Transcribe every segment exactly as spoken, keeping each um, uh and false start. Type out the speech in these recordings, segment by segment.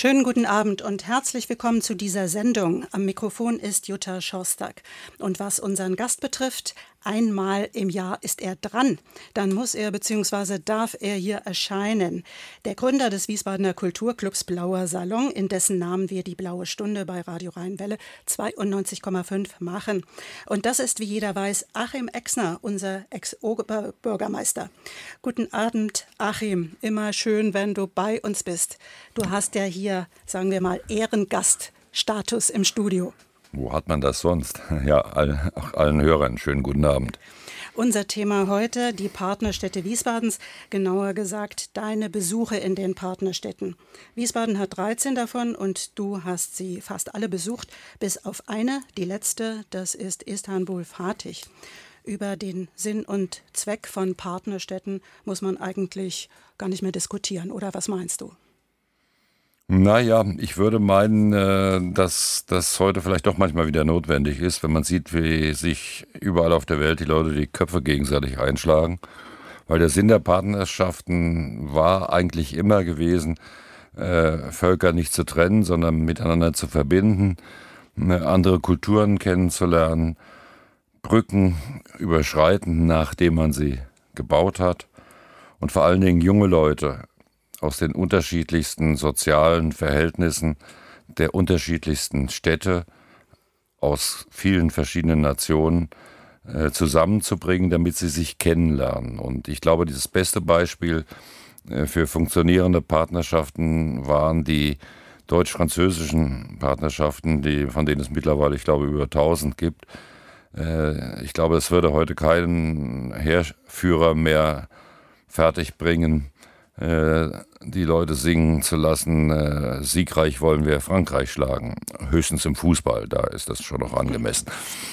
Schönen guten Abend und herzlich willkommen zu dieser Sendung. Am Mikrofon ist Jutta Schostak. Und was unseren Gast betrifft, einmal im Jahr ist er dran. Dann muss er bzw. darf er hier erscheinen. Der Gründer des Wiesbadener Kulturclubs Blauer Salon, in dessen Namen wir die Blaue Stunde bei Radio Rheinwelle zweiundneunzig Komma fünf machen. Und das ist, wie jeder weiß, Achim Exner, unser Ex-Bürgermeister. Guten Abend, Achim. Immer schön, wenn du bei uns bist. Du hast ja hier, sagen wir mal, Ehrengaststatus im Studio. Wo hat man das sonst? Ja, all, auch allen Hörern schönen guten Abend. Unser Thema heute, die Partnerstädte Wiesbadens, genauer gesagt deine Besuche in den Partnerstädten. Wiesbaden hat dreizehn davon und du hast sie fast alle besucht, bis auf eine, die letzte, das ist Istanbul Fatih. Über den Sinn und Zweck von Partnerstädten muss man eigentlich gar nicht mehr diskutieren, oder was meinst du? Naja, ich würde meinen, dass das heute vielleicht doch manchmal wieder notwendig ist, wenn man sieht, wie sich überall auf der Welt die Leute die Köpfe gegenseitig einschlagen. Weil der Sinn der Partnerschaften war eigentlich immer gewesen, äh, Völker nicht zu trennen, sondern miteinander zu verbinden, andere Kulturen kennenzulernen, Brücken überschreiten, nachdem man sie gebaut hat und vor allen Dingen junge Leute aus den unterschiedlichsten sozialen Verhältnissen der unterschiedlichsten Städte aus vielen verschiedenen Nationen äh, zusammenzubringen, damit sie sich kennenlernen. Und ich glaube, dieses beste Beispiel äh, für funktionierende Partnerschaften waren die deutsch-französischen Partnerschaften, die, von denen es mittlerweile, ich glaube, über tausend gibt. Äh, ich glaube, es würde heute keinen Heerführer mehr fertigbringen, die Leute singen zu lassen, äh, siegreich wollen wir Frankreich schlagen. Höchstens im Fußball, da ist das schon noch angemessen.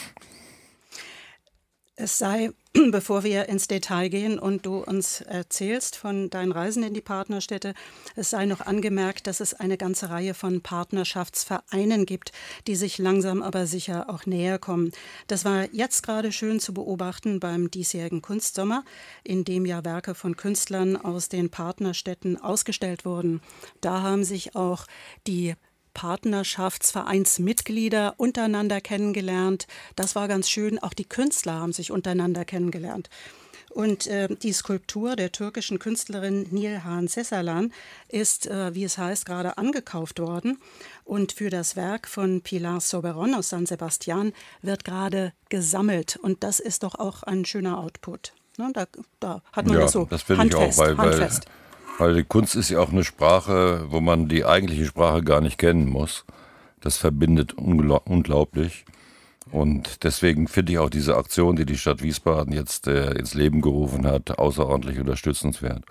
Es sei, bevor wir ins Detail gehen und du uns erzählst von deinen Reisen in die Partnerstädte, es sei noch angemerkt, dass es eine ganze Reihe von Partnerschaftsvereinen gibt, die sich langsam aber sicher auch näher kommen. Das war jetzt gerade schön zu beobachten beim diesjährigen Kunstsommer, in dem ja Werke von Künstlern aus den Partnerstädten ausgestellt wurden. Da haben sich auch die Partnerschaftsvereinsmitglieder untereinander kennengelernt. Das war ganz schön. Auch die Künstler haben sich untereinander kennengelernt. Und äh, die Skulptur der türkischen Künstlerin Nilhan Sesalan ist, äh, wie es heißt, gerade angekauft worden. Und für das Werk von Pilar Soberon aus San Sebastian wird gerade gesammelt. Und das ist doch auch ein schöner Output. Ne, da, da hat man ja, das so das finde ich handfest, auch, weil, weil handfest. Weil die Kunst ist ja auch eine Sprache, wo man die eigentliche Sprache gar nicht kennen muss. Das verbindet ungl- unglaublich. Und deswegen finde ich auch diese Aktion, die die Stadt Wiesbaden jetzt äh, ins Leben gerufen hat, außerordentlich unterstützenswert.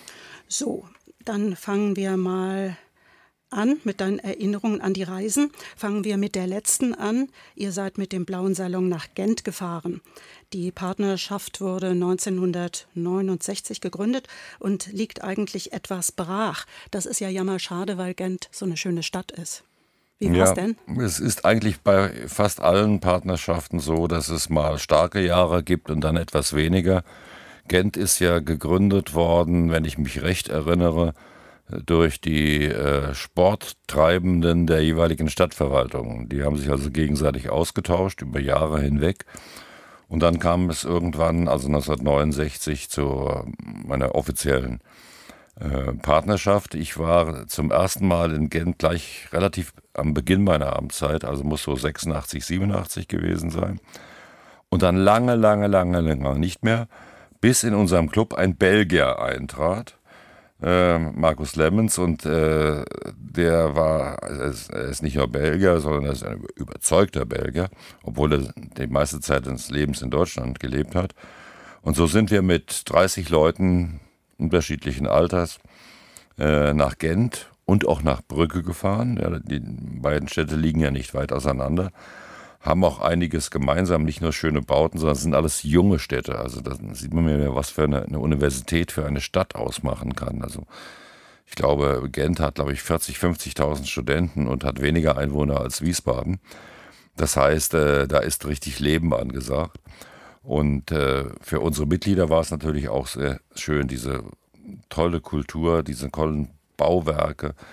So, dann fangen wir mal an mit deinen Erinnerungen an die Reisen. Fangen wir mit der letzten an. Ihr seid mit dem Blauen Salon nach Gent gefahren. Die Partnerschaft wurde neunzehnhundertneunundsechzig gegründet und liegt eigentlich etwas brach. Das ist ja jammerschade, weil Gent so eine schöne Stadt ist. Wie war's Ja, denn? es ist eigentlich bei fast allen Partnerschaften so, dass es mal starke Jahre gibt und dann etwas weniger. Gent ist ja gegründet worden, wenn ich mich recht erinnere, durch die äh, Sporttreibenden der jeweiligen Stadtverwaltung. Die haben sich also gegenseitig ausgetauscht über Jahre hinweg. Und dann kam es irgendwann, also neunzehnhundertneunundsechzig, zu meiner offiziellen äh, Partnerschaft. Ich war zum ersten Mal in Gent gleich relativ am Beginn meiner Amtszeit, also muss so sechsundachtzig, siebenundachtzig gewesen sein. Und dann lange, lange, lange, lange nicht mehr, bis in unserem Club ein Belgier eintrat. Äh, Markus Lemmens, und äh, der war, er ist, er ist nicht nur Belgier, sondern er ist ein überzeugter Belgier, obwohl er die meiste Zeit seines Lebens in Deutschland gelebt hat. Und so sind wir mit dreißig Leuten unterschiedlichen Alters äh, nach Gent und auch nach Brügge gefahren. Ja, die beiden Städte liegen ja nicht weit auseinander. Haben auch einiges gemeinsam, nicht nur schöne Bauten, sondern es sind alles junge Städte. Also da sieht man mir, was für eine, eine Universität für eine Stadt ausmachen kann. Also ich glaube, Gent hat, glaube ich, vierzig, fünfzigtausend Studenten und hat weniger Einwohner als Wiesbaden. Das heißt, äh, da ist richtig Leben angesagt. Und äh, für unsere Mitglieder war es natürlich auch sehr schön, diese tolle Kultur, diese tollen Bauwerke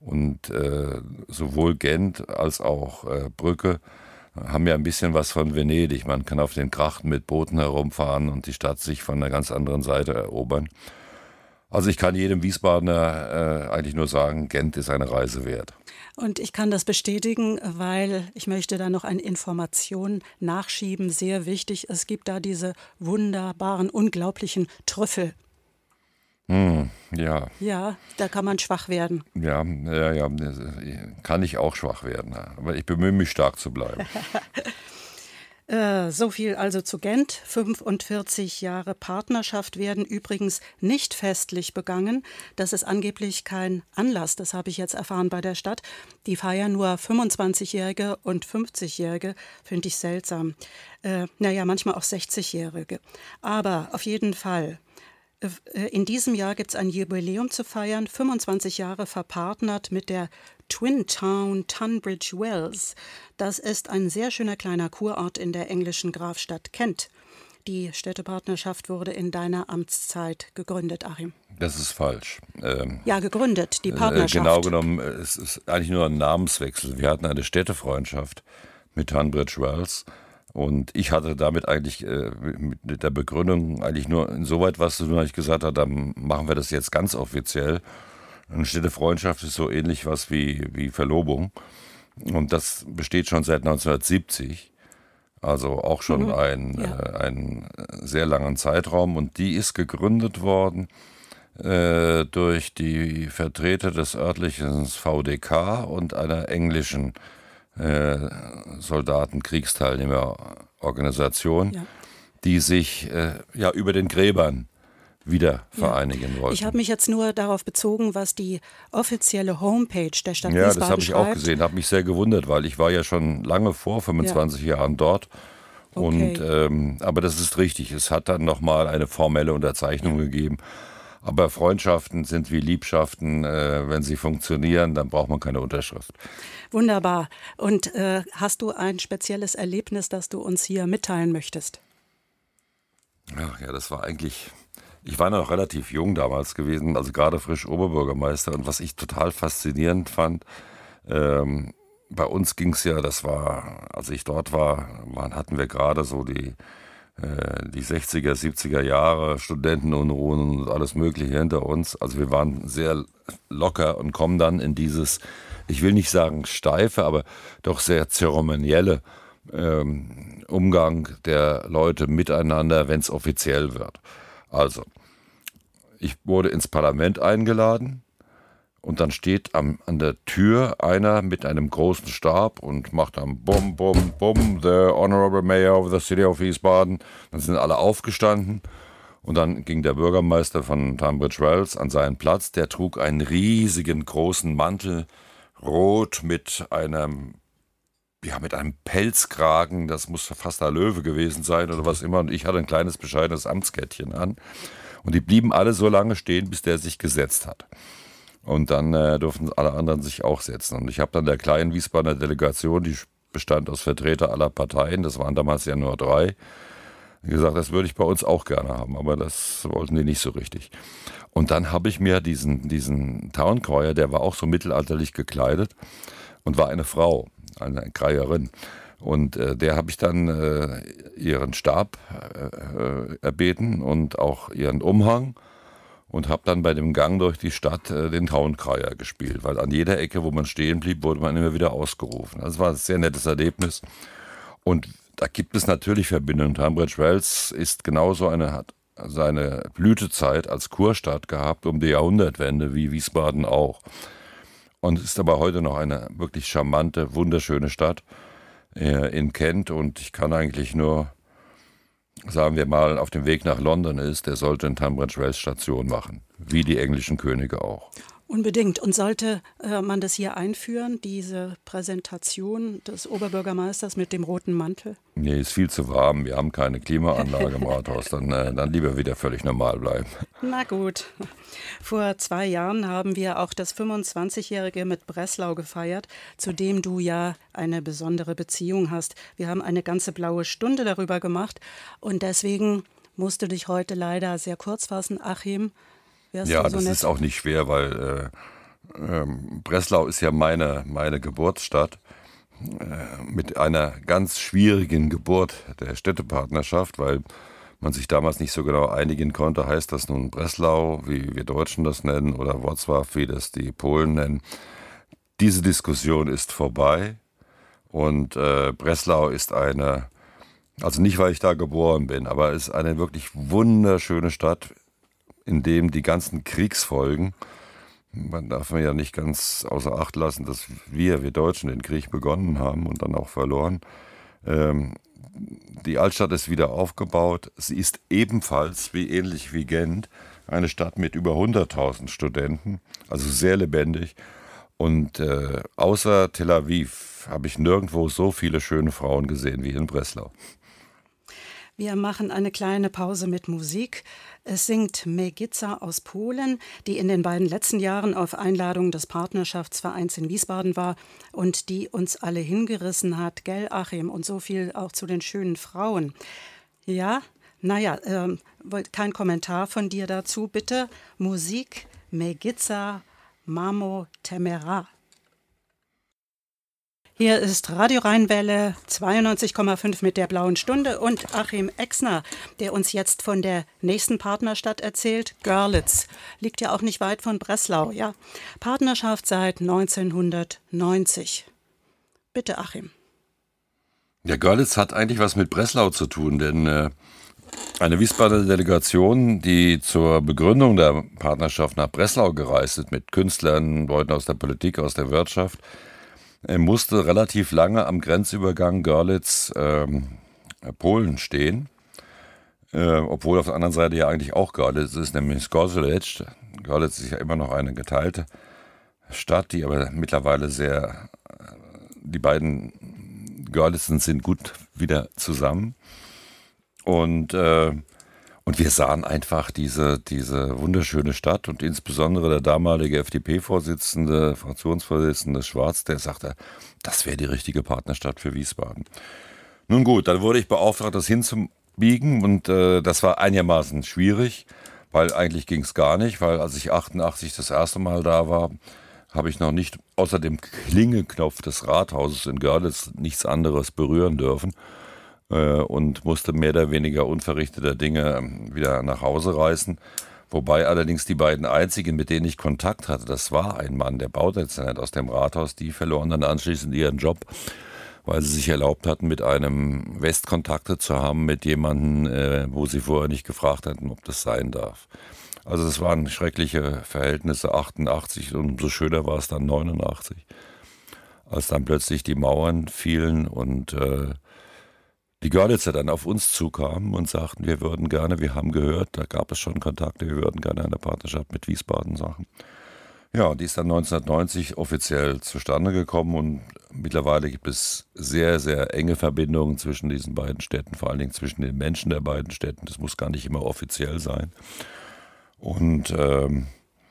Und äh, sowohl Gent als auch äh, Brügge haben ja ein bisschen was von Venedig. Man kann auf den Grachten mit Booten herumfahren und die Stadt sich von einer ganz anderen Seite erobern. Also ich kann jedem Wiesbadener äh, eigentlich nur sagen, Gent ist eine Reise wert. Und ich kann das bestätigen, weil ich möchte da noch eine Information nachschieben. Sehr wichtig, es gibt da diese wunderbaren, unglaublichen Trüffel. Hm, ja. Ja, da kann man schwach werden. Ja, ja, ja, kann ich auch schwach werden. Aber ich bemühe mich, stark zu bleiben. Äh, so viel also zu Gent. fünfundvierzig Jahre Partnerschaft werden übrigens nicht festlich begangen. Das ist angeblich kein Anlass, das habe ich jetzt erfahren bei der Stadt. Die feiern nur fünfundzwanzigjährige und fünfzigjährige, finde ich seltsam. Äh, naja, manchmal auch sechzigjährige. Aber auf jeden Fall. In diesem Jahr gibt es ein Jubiläum zu feiern, fünfundzwanzig Jahre verpartnert mit der Twin Town Tunbridge Wells. Das ist ein sehr schöner kleiner Kurort in der englischen Grafstadt Kent. Die Städtepartnerschaft wurde in deiner Amtszeit gegründet, Achim. Das ist falsch. Ähm, ja, gegründet, die Partnerschaft. Äh, genau genommen, es ist eigentlich nur ein Namenswechsel. Wir hatten eine Städtefreundschaft mit Tunbridge Wells. Und ich hatte damit eigentlich äh, mit der Begründung eigentlich nur insoweit was zu tun, dass ich gesagt habe, dann machen wir das jetzt ganz offiziell. Eine Städtefreundschaft ist so ähnlich was wie, wie Verlobung. Und das besteht schon seit neunzehnhundertsiebzig. Also auch schon mhm. ein, ja. äh, einen sehr langen Zeitraum. Und die ist gegründet worden äh, durch die Vertreter des örtlichen V D K und einer englischen Äh, Soldaten, Kriegsteilnehmerorganisation, ja. die sich äh, ja über den Gräbern wieder vereinigen ja. wollten. Ich habe mich jetzt nur darauf bezogen, was die offizielle Homepage der Stadt ja, Wiesbaden das habe ich schreibt. auch gesehen, habe mich sehr gewundert, weil ich war ja schon lange vor fünfundzwanzig ja. Jahren dort. Okay. Und, ähm, aber das ist richtig, es hat dann nochmal eine formelle Unterzeichnung ja. gegeben. Aber Freundschaften sind wie Liebschaften, äh, wenn sie funktionieren, dann braucht man keine Unterschrift. Wunderbar. Und äh, hast du ein spezielles Erlebnis, das du uns hier mitteilen möchtest? Ach ja, das war eigentlich, ich war noch relativ jung damals gewesen, also gerade frisch Oberbürgermeister. Und was ich total faszinierend fand, ähm, bei uns ging es ja, das war, als ich dort war, waren, hatten wir gerade so die die sechziger, siebziger Jahre, Studentenunruhen und alles Mögliche hinter uns. Also wir waren sehr locker und kommen dann in dieses, ich will nicht sagen steife, aber doch sehr zeremonielle ähm, Umgang der Leute miteinander, wenn es offiziell wird. Also, ich wurde ins Parlament eingeladen. Und dann steht am, an der Tür einer mit einem großen Stab und macht dann Bum, Bum, Bum, the Honorable Mayor of the City of Wiesbaden. Dann sind alle aufgestanden und dann ging der Bürgermeister von Tunbridge Wells an seinen Platz. Der trug einen riesigen großen Mantel, rot mit einem, ja, mit einem Pelzkragen. Das muss fast ein Löwe gewesen sein oder was immer. Und ich hatte ein kleines, bescheidenes Amtskettchen an. Und die blieben alle so lange stehen, bis der sich gesetzt hat. Und dann äh, durften alle anderen sich auch setzen. Und ich habe dann der kleinen Wiesbadener Delegation, die bestand aus Vertretern aller Parteien, das waren damals ja nur drei, gesagt, das würde ich bei uns auch gerne haben, aber das wollten die nicht so richtig. Und dann habe ich mir diesen, diesen Town Crier, der war auch so mittelalterlich gekleidet und war eine Frau, eine Kreierin. Und äh, der habe ich dann äh, ihren Stab äh, erbeten und auch ihren Umhang. Und habe dann bei dem Gang durch die Stadt äh, den Town-Crier gespielt, weil an jeder Ecke, wo man stehen blieb, wurde man immer wieder ausgerufen. Das war ein sehr nettes Erlebnis. Und da gibt es natürlich Verbindungen. Tunbridge Wells ist genauso eine, hat seine Blütezeit als Kurstadt gehabt um die Jahrhundertwende, wie Wiesbaden auch. Und ist aber heute noch eine wirklich charmante, wunderschöne Stadt äh, in Kent. Und ich kann eigentlich nur, sagen wir mal, auf dem Weg nach London ist, der sollte in Tunbridge Wells Station machen, wie die englischen Könige auch. Unbedingt. Und sollte äh, man das hier einführen, diese Präsentation des Oberbürgermeisters mit dem roten Mantel? Nee, ist viel zu warm. Wir haben keine Klimaanlage im Rathaus. Dann, äh, dann lieber wieder völlig normal bleiben. Na gut. Vor zwei Jahren haben wir auch das fünfundzwanzigjährige mit Breslau gefeiert, zu dem du ja eine besondere Beziehung hast. Wir haben eine ganze blaue Stunde darüber gemacht und deswegen musst du dich heute leider sehr kurz fassen, Achim. Ja, so das nett? Ist auch nicht schwer, weil ähm, Breslau ist ja meine, meine Geburtsstadt, äh, mit einer ganz schwierigen Geburt der Städtepartnerschaft, weil man sich damals nicht so genau einigen konnte, heißt das nun Breslau, wie wir Deutschen das nennen, oder Wrocław, wie das die Polen nennen. Diese Diskussion ist vorbei und äh, Breslau ist eine, also nicht, weil ich da geboren bin, aber es ist eine wirklich wunderschöne Stadt, in dem die ganzen Kriegsfolgen, man darf mir ja nicht ganz außer Acht lassen, dass wir, wir Deutschen, den Krieg begonnen haben und dann auch verloren. Ähm, die Altstadt ist wieder aufgebaut. Sie ist ebenfalls, wie ähnlich wie Gent, eine Stadt mit über hunderttausend Studenten, also sehr lebendig. Und äh, außer Tel Aviv habe ich nirgendwo so viele schöne Frauen gesehen wie in Breslau. Wir machen eine kleine Pause mit Musik. Es singt Megica aus Polen, die in den beiden letzten Jahren auf Einladung des Partnerschaftsvereins in Wiesbaden war und die uns alle hingerissen hat, gell, Achim, und so viel auch zu den schönen Frauen. Ja, naja, ähm, kein Kommentar von dir dazu, bitte. Musik, Megica, Mamo Temera. Hier ist Radio Rheinwelle zweiundneunzig Komma fünf mit der Blauen Stunde und Achim Exner, der uns jetzt von der nächsten Partnerstadt erzählt, Görlitz. Liegt ja auch nicht weit von Breslau, ja. Partnerschaft seit neunzehnhundertneunzig. Bitte, Achim. Ja, Görlitz hat eigentlich was mit Breslau zu tun, denn äh, eine Wiesbadener Delegation, die zur Begründung der Partnerschaft nach Breslau gereist ist, mit Künstlern, Leuten aus der Politik, aus der Wirtschaft, Er musste relativ lange am Grenzübergang Görlitz ähm, Polen stehen, äh, obwohl auf der anderen Seite ja eigentlich auch Görlitz ist, nämlich Zgorzelec. Görlitz ist ja immer noch eine geteilte Stadt, die aber mittlerweile sehr, die beiden Görlitzen sind gut wieder zusammen. Und, äh, und wir sahen einfach diese, diese wunderschöne Stadt und insbesondere der damalige F D P-Vorsitzende, Fraktionsvorsitzende Schwarz, der sagte, das wäre die richtige Partnerstadt für Wiesbaden. Nun gut, dann wurde ich beauftragt, das hinzubiegen und äh, das war einigermaßen schwierig, weil eigentlich ging es gar nicht, weil als ich achtundachtzig das erste Mal da war, habe ich noch nicht außer dem Klingelknopf des Rathauses in Görlitz nichts anderes berühren dürfen. Und musste mehr oder weniger unverrichteter Dinge wieder nach Hause reisen. Wobei allerdings die beiden einzigen, mit denen ich Kontakt hatte, das war ein Mann, der Baudezernent aus dem Rathaus, die verloren dann anschließend ihren Job, weil sie sich erlaubt hatten, mit einem West Kontakte zu haben, mit jemandem, wo sie vorher nicht gefragt hatten, ob das sein darf. Also es waren schreckliche Verhältnisse, achtundachtzig, und umso schöner war es dann neunundachtzig, als dann plötzlich die Mauern fielen und äh, die Görlitzer dann auf uns zukamen und sagten, wir würden gerne, wir haben gehört, da gab es schon Kontakte, wir würden gerne eine Partnerschaft mit Wiesbaden sagen. Ja, die ist dann neunzehnhundertneunzig offiziell zustande gekommen und mittlerweile gibt es sehr, sehr enge Verbindungen zwischen diesen beiden Städten, vor allen Dingen zwischen den Menschen der beiden Städten. Das muss gar nicht immer offiziell sein. Und ähm,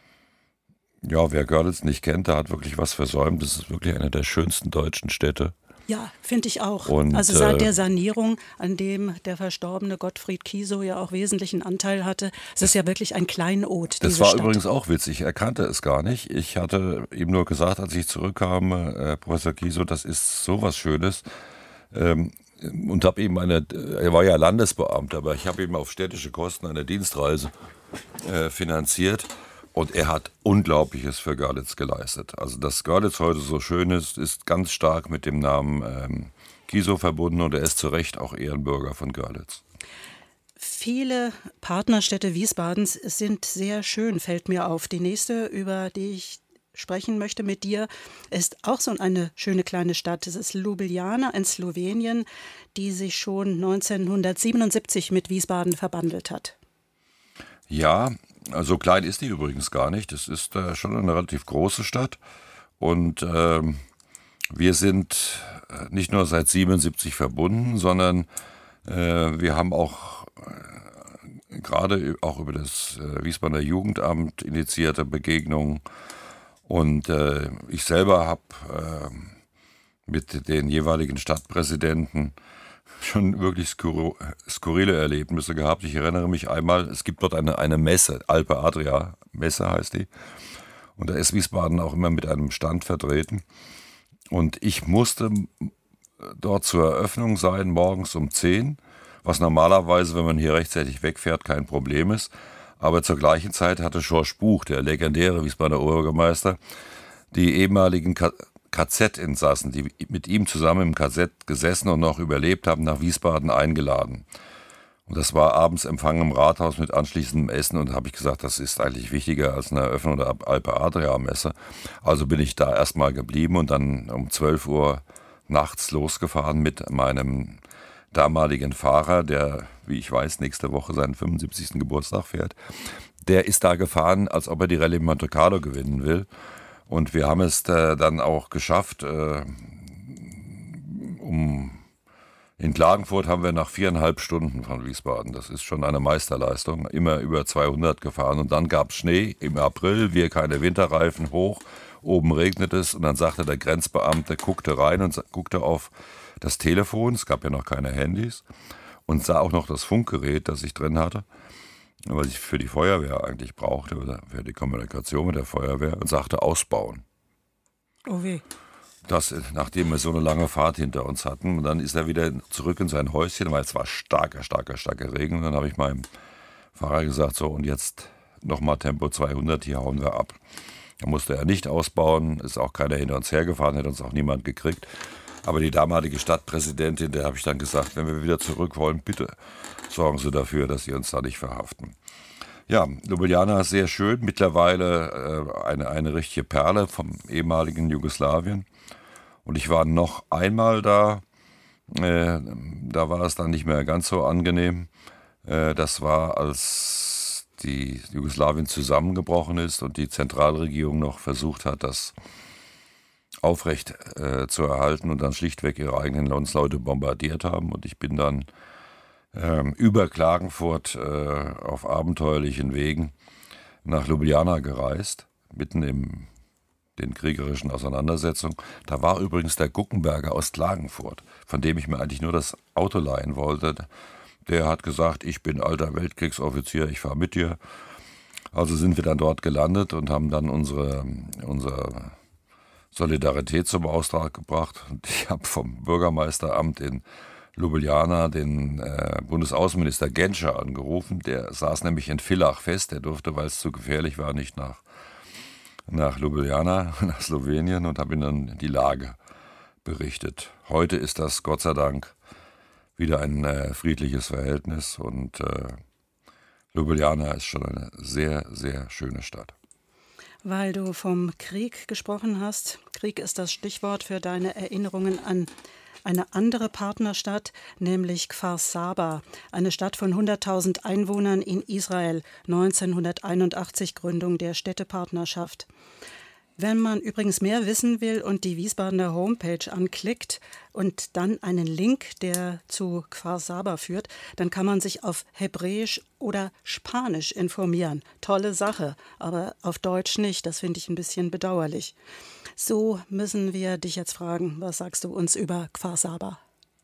ja, wer Görlitz nicht kennt, der hat wirklich was versäumt. Das ist wirklich eine der schönsten deutschen Städte. Ja, finde ich auch. Und, also seit äh, der Sanierung, an dem der verstorbene Gottfried Kiesow ja auch wesentlichen Anteil hatte, es ist ja wirklich ein Kleinod, diese Das war Stadt. übrigens auch witzig, er kannte es gar nicht. Ich hatte ihm nur gesagt, als ich zurückkam, äh, Professor Kiesow, das ist sowas Schönes. Ähm, und habe ihm eine, er war ja Landesbeamter, aber ich habe ihm auf städtische Kosten eine Dienstreise äh, finanziert. Und er hat Unglaubliches für Görlitz geleistet. Also dass Görlitz heute so schön ist, ist ganz stark mit dem Namen ähm, Kiesow verbunden und er ist zu Recht auch Ehrenbürger von Görlitz. Viele Partnerstädte Wiesbadens sind sehr schön, fällt mir auf. Die nächste, über die ich sprechen möchte mit dir, ist auch so eine schöne kleine Stadt. Es ist Ljubljana in Slowenien, die sich schon neunzehnhundertsiebenundsiebzig mit Wiesbaden verbandelt hat. Ja, so klein ist die übrigens gar nicht. Es ist äh, schon eine relativ große Stadt. Und äh, wir sind nicht nur seit siebenundsiebzig verbunden, sondern äh, wir haben auch äh, gerade auch über das äh, Wiesbadener Jugendamt initiierte Begegnungen. Und äh, ich selber habe äh, mit den jeweiligen Stadtpräsidenten schon wirklich skur- skurrile Erlebnisse gehabt. Ich erinnere mich einmal, es gibt dort eine, eine Messe, Alpe Adria Messe heißt die. Und da ist Wiesbaden auch immer mit einem Stand vertreten. Und ich musste dort zur Eröffnung sein, morgens um zehn, was normalerweise, wenn man hier rechtzeitig wegfährt, kein Problem ist. Aber zur gleichen Zeit hatte Schorsch Buch, der legendäre Wiesbadener Oberbürgermeister, die ehemaligen K Z-Insassen, die mit ihm zusammen im K Z gesessen und noch überlebt haben, nach Wiesbaden eingeladen. Und das war abends Empfang im Rathaus mit anschließendem Essen. Und da habe ich gesagt, das ist eigentlich wichtiger als eine Eröffnung der Alpe Adria Messe. Also bin ich da erstmal geblieben und dann um zwölf Uhr nachts losgefahren mit meinem damaligen Fahrer, der, wie ich weiß, nächste Woche seinen fünfundsiebzigsten Geburtstag fährt. Der ist da gefahren, als ob er die Rallye Monte Carlo gewinnen will. Und wir haben es äh, dann auch geschafft. Äh, um in Klagenfurt haben wir nach viereinhalb Stunden von Wiesbaden, das ist schon eine Meisterleistung, immer über zweihundert gefahren. Und dann gab es Schnee im April, wir keine Winterreifen, hoch, oben regnet es. Und dann sagte der Grenzbeamte, guckte rein und guckte auf das Telefon, es gab ja noch keine Handys, und sah auch noch das Funkgerät, das ich drin hatte, was ich für die Feuerwehr eigentlich brauchte, oder für die Kommunikation mit der Feuerwehr, und sagte ausbauen. Oh weh. Das, nachdem wir so eine lange Fahrt hinter uns hatten. Und dann ist er wieder zurück in sein Häuschen, weil es war starker, starker, starker Regen. Und dann habe ich meinem Fahrer gesagt, so, und jetzt nochmal Tempo zweihundert, hier hauen wir ab. Da musste er nicht ausbauen, ist auch keiner hinter uns hergefahren, hätte uns auch niemand gekriegt. Aber die damalige Stadtpräsidentin, der habe ich dann gesagt, wenn wir wieder zurück wollen, bitte sorgen Sie dafür, dass Sie uns da nicht verhaften. Ja, Ljubljana ist sehr schön, mittlerweile äh, eine, eine richtige Perle vom ehemaligen Jugoslawien. Und ich war noch einmal da, äh, da war es dann nicht mehr ganz so angenehm. Äh, das war, als die Jugoslawien zusammengebrochen ist und die Zentralregierung noch versucht hat, das aufrecht äh, zu erhalten und dann schlichtweg ihre eigenen Landsleute bombardiert haben. Und ich bin dann äh, über Klagenfurt äh, auf abenteuerlichen Wegen nach Ljubljana gereist, mitten im den kriegerischen Auseinandersetzungen. Da war übrigens der Guckenberger aus Klagenfurt, von dem ich mir eigentlich nur das Auto leihen wollte. Der hat gesagt, ich bin alter Weltkriegsoffizier, ich fahre mit dir. Also sind wir dann dort gelandet und haben dann unsere, unsere Solidarität zum Ausdruck gebracht. Und ich habe vom Bürgermeisteramt in Ljubljana den äh, Bundesaußenminister Genscher angerufen. Der saß nämlich in Villach fest. Der durfte, weil es zu gefährlich war, nicht nach nach Ljubljana, nach Slowenien, und habe ihm dann die Lage berichtet. Heute ist das Gott sei Dank wieder ein äh, friedliches Verhältnis und äh, Ljubljana ist schon eine sehr, sehr schöne Stadt. Weil du vom Krieg gesprochen hast, Krieg ist das Stichwort für deine Erinnerungen an eine andere Partnerstadt, nämlich Kfar Saba, eine Stadt von hunderttausend Einwohnern in Israel, neunzehnhunderteinundachtzig Gründung der Städtepartnerschaft. Wenn man übrigens mehr wissen will und die Wiesbadener Homepage anklickt und dann einen Link, der zu Kfar Saba führt, dann kann man sich auf Hebräisch oder Spanisch informieren. Tolle Sache, aber auf Deutsch nicht. Das finde ich ein bisschen bedauerlich. So müssen wir dich jetzt fragen, was sagst du uns über Kfar Saba?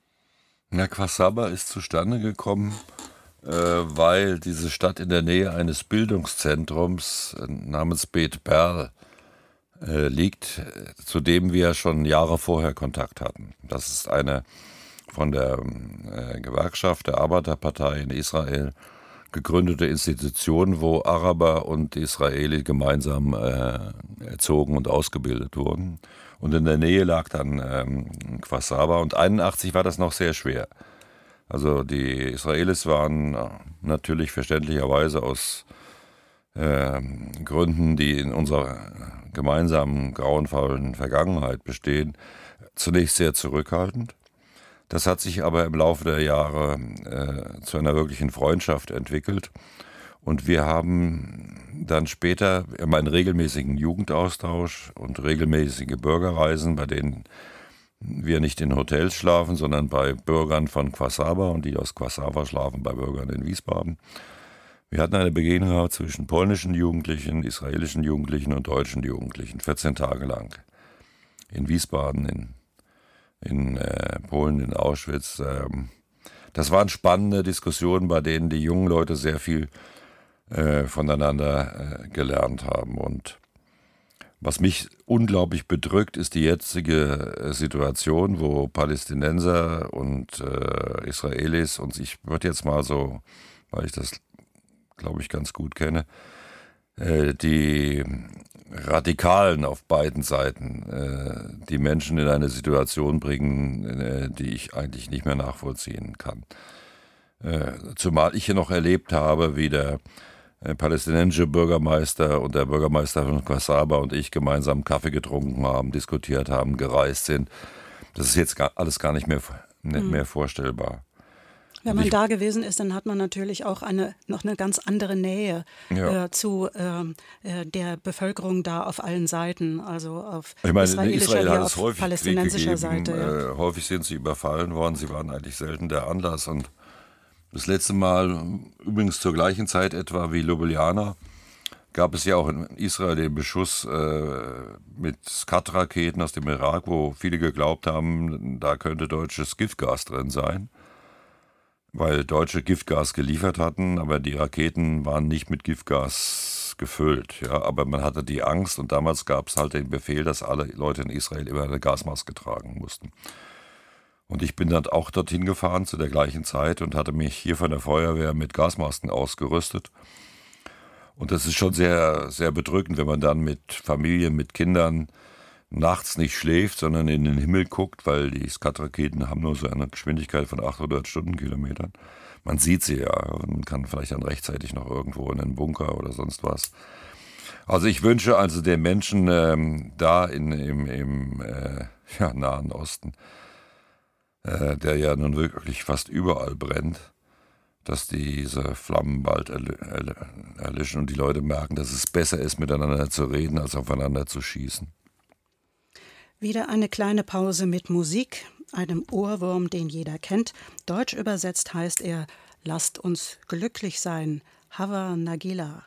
Na, Kfar Saba ist zustande gekommen, äh, weil diese Stadt in der Nähe eines Bildungszentrums äh, namens Bet Perl äh, liegt, äh, zu dem wir schon Jahre vorher Kontakt hatten. Das ist eine von der äh, Gewerkschaft der Arbeiterpartei in Israel gegründete Institution, wo Araber und Israeli gemeinsam äh, erzogen und ausgebildet wurden. Und in der Nähe lag dann ähm, Kfar Saba, und einundachtzig war das noch sehr schwer. Also die Israelis waren natürlich verständlicherweise aus äh, Gründen, die in unserer gemeinsamen grauenvollen Vergangenheit bestehen, zunächst sehr zurückhaltend. Das hat sich aber im Laufe der Jahre äh, zu einer wirklichen Freundschaft entwickelt. Und wir haben dann später immer einen regelmäßigen Jugendaustausch und regelmäßige Bürgerreisen, bei denen wir nicht in Hotels schlafen, sondern bei Bürgern von Kfar Saba, und die aus Kfar Saba schlafen bei Bürgern in Wiesbaden. Wir hatten eine Begegnung zwischen polnischen Jugendlichen, israelischen Jugendlichen und deutschen Jugendlichen, vierzehn Tage lang. In Wiesbaden, in in äh, Polen, in Auschwitz. Ähm, das waren spannende Diskussionen, bei denen die jungen Leute sehr viel äh, voneinander äh, gelernt haben. Und Was mich unglaublich bedrückt, ist die jetzige Situation, wo Palästinenser und äh, Israelis, und ich würde jetzt mal so, weil ich das, glaube ich, ganz gut kenne, äh, die Radikalen auf beiden Seiten, äh, die Menschen in eine Situation bringen, äh, die ich eigentlich nicht mehr nachvollziehen kann. Äh, zumal ich hier noch erlebt habe, wie der Der palästinensische Bürgermeister und der Bürgermeister von Qasaba und ich gemeinsam Kaffee getrunken haben, diskutiert haben, gereist sind. Das ist jetzt gar, alles gar nicht mehr, nicht mehr vorstellbar. Wenn man da gewesen ist, dann hat man natürlich auch eine, noch eine ganz andere Nähe Ja. äh, zu äh, der Bevölkerung da auf allen Seiten, also auf Ich meine, in israelischer Israel wie hat es auf häufig Krieg palästinensischer gegeben. Seite. Ja. Äh, häufig sind sie überfallen worden. Sie waren eigentlich selten der Anlass. Und das letzte Mal, übrigens zur gleichen Zeit etwa wie Ljubljana, gab es ja auch in Israel den Beschuss äh, mit Skat-Raketen aus dem Irak, wo viele geglaubt haben, da könnte deutsches Giftgas drin sein, weil Deutsche Giftgas geliefert hatten, aber die Raketen waren nicht mit Giftgas gefüllt. Ja, aber man hatte die Angst, und damals gab es halt den Befehl, dass alle Leute in Israel immer eine Gasmaske tragen mussten. Und ich bin dann auch dorthin gefahren zu der gleichen Zeit und hatte mich hier von der Feuerwehr mit Gasmasken ausgerüstet. Und das ist schon sehr, sehr bedrückend, wenn man dann mit Familien, mit Kindern nachts nicht schläft, sondern in den Himmel guckt, weil die Skat-Raketen haben nur so eine Geschwindigkeit von achthundert Stundenkilometern. Man sieht sie ja, man kann vielleicht dann rechtzeitig noch irgendwo in einen Bunker oder sonst was. Also ich wünsche also den Menschen ähm, da in, im, im äh, ja, Nahen Osten, äh, der ja nun wirklich fast überall brennt, dass diese Flammen bald erlischen und die Leute merken, dass es besser ist, miteinander zu reden, als aufeinander zu schießen. Wieder eine kleine Pause mit Musik, einem Ohrwurm, den jeder kennt. Deutsch übersetzt heißt er »Lasst uns glücklich sein«, Hava Nagila.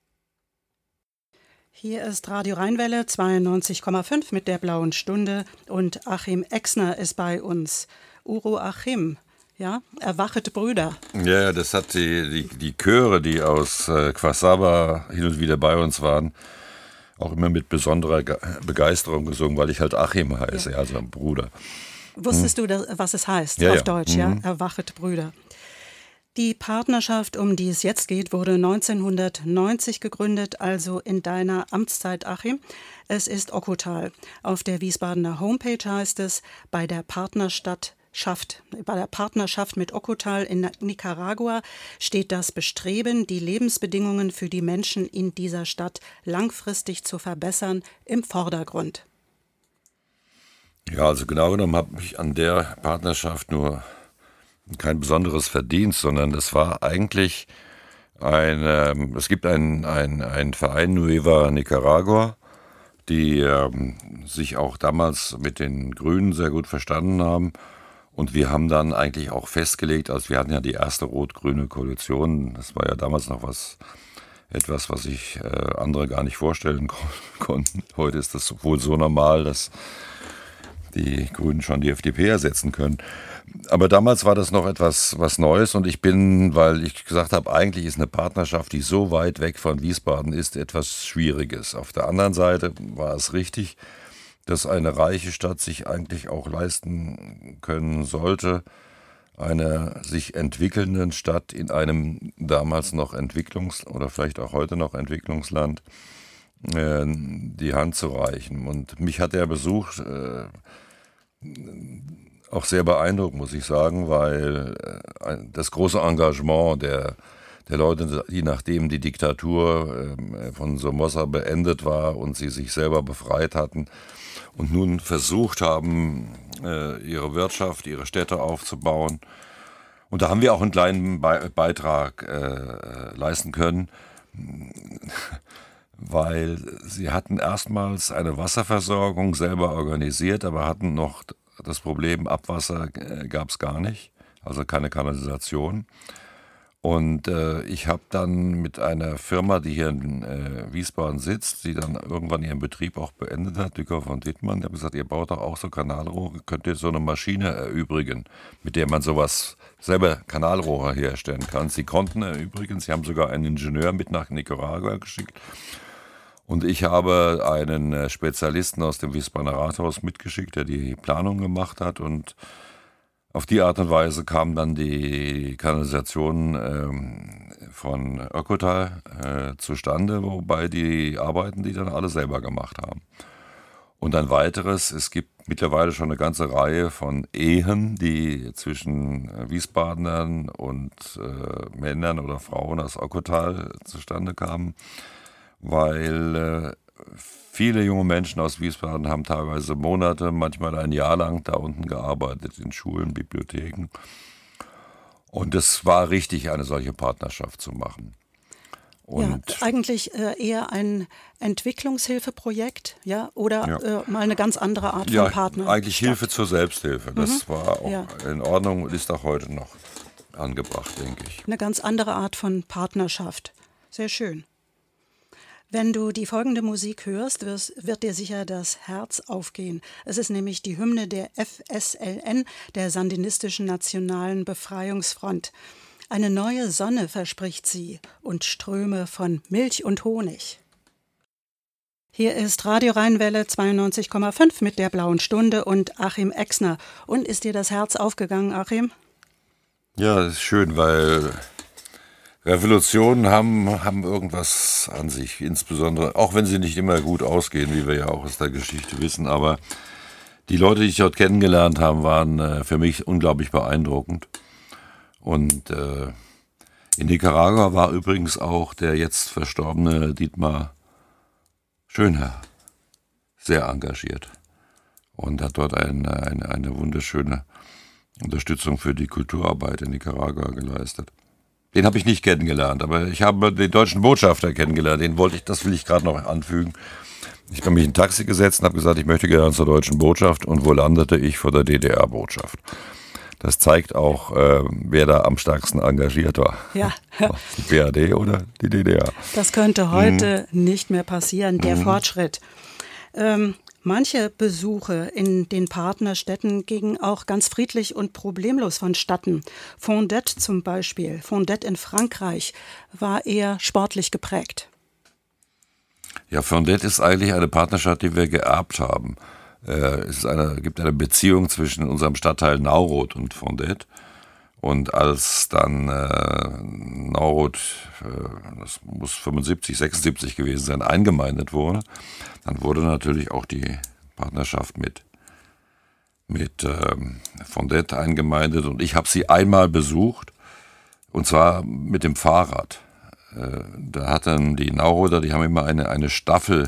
Hier ist Radio Rheinwelle zweiundneunzig Komma fünf mit der Blauen Stunde und Achim Exner ist bei uns. Uru Achim, ja, erwachet Brüder. Ja, das hat die, die, die Chöre, die aus äh, Qasaba hin und wieder bei uns waren, auch immer mit besonderer Ge- Begeisterung gesungen, weil ich halt Achim heiße, ja. Also Bruder. Wusstest hm. du, was es heißt ja, auf ja. Deutsch, mhm. ja? Erwachet Brüder. Die Partnerschaft, um die es jetzt geht, wurde neunzehnhundertneunzig gegründet, also in deiner Amtszeit, Achim. Es ist Okkutal. Auf der Wiesbadener Homepage heißt es, bei der Partnerstadt Schafft. Bei der Partnerschaft mit Okkutal in Nicaragua steht das Bestreben, die Lebensbedingungen für die Menschen in dieser Stadt langfristig zu verbessern, im Vordergrund. Ja, also genau genommen habe ich an der Partnerschaft nur kein besonderes Verdienst, sondern das war eigentlich ein, ähm, es gibt einen ein Verein Nueva Nicaragua, die ähm, sich auch damals mit den Grünen sehr gut verstanden haben. Und wir haben dann eigentlich auch festgelegt, also wir hatten ja die erste rot-grüne Koalition, das war ja damals noch was, etwas, was sich äh, andere gar nicht vorstellen kon- konnten. Heute ist das wohl so normal, dass die Grünen schon die F D P ersetzen können. Aber damals war das noch etwas was Neues und ich bin, weil ich gesagt habe, eigentlich ist eine Partnerschaft, die so weit weg von Wiesbaden ist, etwas Schwieriges. Auf der anderen Seite war es richtig, dass eine reiche Stadt sich eigentlich auch leisten können sollte, einer sich entwickelnden Stadt in einem damals noch Entwicklungs- oder vielleicht auch heute noch Entwicklungsland äh, die Hand zu reichen. Und mich hat der Besuch äh, auch sehr beeindruckt, muss ich sagen, weil äh, das große Engagement der der Leute, die nachdem die Diktatur äh, von Somoza beendet war und sie sich selber befreit hatten und nun versucht haben, äh, ihre Wirtschaft, ihre Städte aufzubauen. Und da haben wir auch einen kleinen Be- Beitrag äh, leisten können, weil sie hatten erstmals eine Wasserversorgung selber organisiert, aber hatten noch das Problem, Abwasser äh, gab es gar nicht, also keine Kanalisation. Und äh, ich habe dann mit einer Firma, die hier in äh, Wiesbaden sitzt, die dann irgendwann ihren Betrieb auch beendet hat, Dücker von Dittmann, die haben gesagt, ihr baut doch auch so Kanalrohre, könnt ihr so eine Maschine erübrigen, mit der man sowas selber Kanalrohre herstellen kann. Sie konnten erübrigen, sie haben sogar einen Ingenieur mit nach Nicaragua geschickt. Und ich habe einen Spezialisten aus dem Wiesbadener Rathaus mitgeschickt, der die Planung gemacht hat. Und auf die Art und Weise kam dann die Kanalisation ähm, von Ökotal äh, zustande, wobei die Arbeiten die dann alle selber gemacht haben. Und ein weiteres, es gibt mittlerweile schon eine ganze Reihe von Ehen, die zwischen Wiesbadenern und äh, Männern oder Frauen aus Ökotal zustande kamen, weil äh, viele junge Menschen aus Wiesbaden haben teilweise Monate, manchmal ein Jahr lang da unten gearbeitet, in Schulen, Bibliotheken. Und es war richtig, eine solche Partnerschaft zu machen. Und ja, eigentlich äh, eher ein Entwicklungshilfeprojekt, ja, oder ja. äh, mal eine ganz andere Art ja, von Partner. eigentlich Hilfe zur Selbsthilfe. Das Mhm. war auch ja. in Ordnung und ist auch heute noch angebracht, denke ich. Eine ganz andere Art von Partnerschaft. Sehr schön. Wenn du die folgende Musik hörst, wirst, wird dir sicher das Herz aufgehen. Es ist nämlich die Hymne der F S L N, der Sandinistischen Nationalen Befreiungsfront. Eine neue Sonne verspricht sie und Ströme von Milch und Honig. Hier ist Radio Rheinwelle zweiundneunzig Komma fünf mit der Blauen Stunde und Achim Exner. Und ist dir das Herz aufgegangen, Achim? Ja, das ist schön, weil Revolutionen haben, haben irgendwas an sich, insbesondere, auch wenn sie nicht immer gut ausgehen, wie wir ja auch aus der Geschichte wissen, aber die Leute, die ich dort kennengelernt habe, waren äh, für mich unglaublich beeindruckend. Und äh, in Nicaragua war übrigens auch der jetzt verstorbene Dietmar Schönherr sehr engagiert und hat dort eine, eine, eine wunderschöne Unterstützung für die Kulturarbeit in Nicaragua geleistet. Den habe ich nicht kennengelernt, aber ich habe den deutschen Botschafter kennengelernt. Den wollte ich, das will ich gerade noch anfügen. Ich habe mich in ein Taxi gesetzt und habe gesagt, ich möchte gerne zur deutschen Botschaft. Und wo landete ich? Vor der D D R-Botschaft. Das zeigt auch, äh, wer da am stärksten engagiert war. Ja. Die B R D oder die D D R. Das könnte heute mhm. nicht mehr passieren, der mhm. Fortschritt. Ähm, Manche Besuche in den Partnerstädten gingen auch ganz friedlich und problemlos vonstatten. Fondettes zum Beispiel, Fondettes in Frankreich, war eher sportlich geprägt. Ja, Fondettes ist eigentlich eine Partnerschaft, die wir geerbt haben. Äh, es ist eine, gibt eine Beziehung zwischen unserem Stadtteil Nauroth und Fondettes. Und als dann äh, Nauroth, äh, das muss fünfundsiebzig, sechsundsiebzig gewesen sein, eingemeindet wurde, dann wurde natürlich auch die Partnerschaft mit, mit ähm, Fondettes eingemeindet. Und ich habe sie einmal besucht, und zwar mit dem Fahrrad. Äh, da hatten die Naurother, die haben immer eine, eine Staffel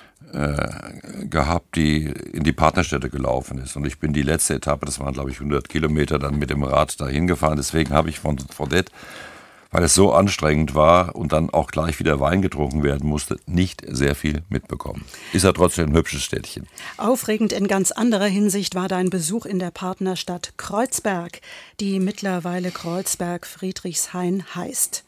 äh, gehabt, die in die Partnerstädte gelaufen ist. Und ich bin die letzte Etappe, das waren glaube ich hundert Kilometer, dann mit dem Rad dahin gefahren. Deswegen habe ich von Fondettes, weil es so anstrengend war und dann auch gleich wieder Wein getrunken werden musste, nicht sehr viel mitbekommen. Ist ja trotzdem ein hübsches Städtchen. Aufregend in ganz anderer Hinsicht war dein Besuch in der Partnerstadt Kreuzberg, die mittlerweile Kreuzberg-Friedrichshain heißt.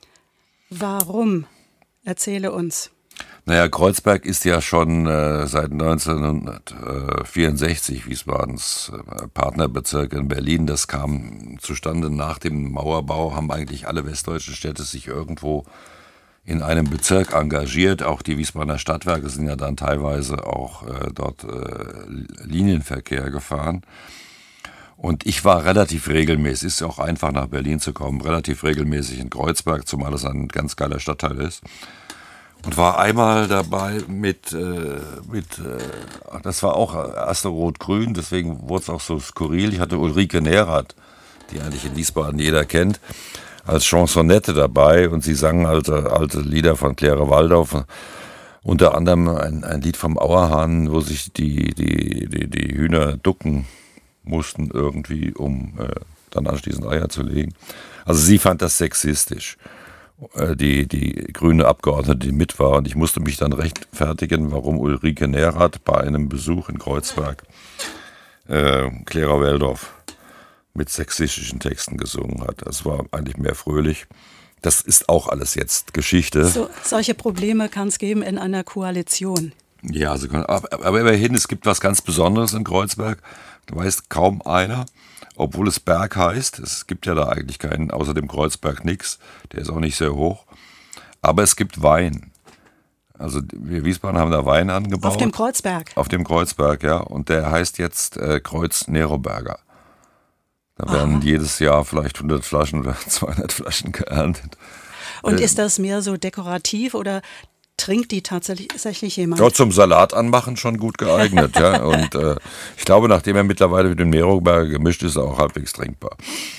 Warum? Erzähle uns. Naja, Kreuzberg ist ja schon äh, seit neunzehnhundertvierundsechzig Wiesbadens äh, Partnerbezirk in Berlin. Das kam zustande nach dem Mauerbau, haben eigentlich alle westdeutschen Städte sich irgendwo in einem Bezirk engagiert. Auch die Wiesbadener Stadtwerke sind ja dann teilweise auch äh, dort äh, Linienverkehr gefahren. Und ich war relativ regelmäßig, ist ja auch einfach nach Berlin zu kommen, relativ regelmäßig in Kreuzberg, zumal es ein ganz geiler Stadtteil ist. Und war einmal dabei mit, äh, mit äh, das war auch erst rot-grün, deswegen wurde es auch so skurril. Ich hatte Ulrike Nerath, die eigentlich in Wiesbaden jeder kennt, als Chansonette dabei und sie sang alte, alte Lieder von Claire Waldow, unter anderem ein, ein Lied vom Auerhahn, wo sich die, die, die, die Hühner ducken mussten irgendwie, um äh, dann anschließend Eier zu legen. Also sie fand das sexistisch. Die, die grüne Abgeordnete, die mit war. Und ich musste mich dann rechtfertigen, warum Ulrike Nerath bei einem Besuch in Kreuzberg äh, Clara Waldow mit sexistischen Texten gesungen hat. Das war eigentlich mehr fröhlich. Das ist auch alles jetzt Geschichte. So, solche Probleme kann es geben in einer Koalition. Ja, also, aber, aber immerhin, es gibt was ganz Besonderes in Kreuzberg. Da weiß kaum einer. Obwohl es Berg heißt, es gibt ja da eigentlich keinen, außer dem Kreuzberg nix, der ist auch nicht sehr hoch, aber es gibt Wein. Also wir Wiesbaden haben da Wein angebaut. Auf dem Kreuzberg? Auf dem Kreuzberg, ja. Und der heißt jetzt äh, Kreuz Neroberger. Da werden Aha. jedes Jahr vielleicht hundert Flaschen oder zweihundert Flaschen geerntet. Und äh, ist das mehr so dekorativ oder trinkt die tatsächlich, tatsächlich jemand? Ja, zum Salat anmachen schon gut geeignet. ja. Und äh, ich glaube, nachdem er mittlerweile mit dem Neroberger gemischt ist, auch halbwegs trinkbar.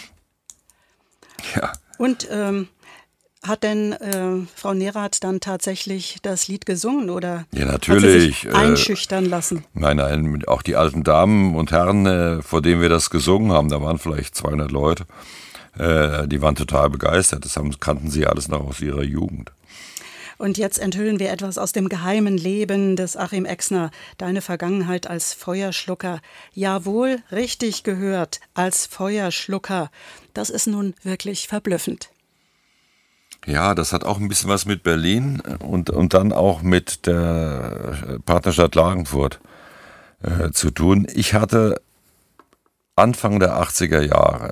Ja. Und ähm, hat denn äh, Frau Nerath dann tatsächlich das Lied gesungen oder ja, natürlich, hat sie sich einschüchtern lassen? Äh, nein, nein, auch die alten Damen und Herren, äh, vor denen wir das gesungen haben, da waren vielleicht zweihundert Leute, äh, die waren total begeistert. Das haben, kannten sie alles noch aus ihrer Jugend. Und jetzt enthüllen wir etwas aus dem geheimen Leben des Achim Exner, deine Vergangenheit als Feuerschlucker. Jawohl, richtig gehört, als Feuerschlucker. Das ist nun wirklich verblüffend. Ja, das hat auch ein bisschen was mit Berlin und, und dann auch mit der Partnerstadt Klagenfurt äh, zu tun. Ich hatte Anfang der achtziger Jahre